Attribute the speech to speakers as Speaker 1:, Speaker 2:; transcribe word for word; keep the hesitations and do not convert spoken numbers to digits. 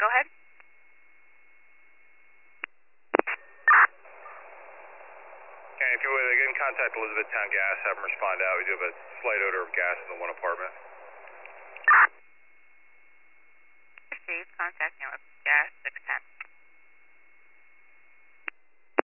Speaker 1: go ahead.
Speaker 2: And if you would, again, contact Elizabethtown Gas, have them respond out. We do have a slight odor of gas in the one apartment.
Speaker 1: Received. Contact Elizabeth Gas, six ten.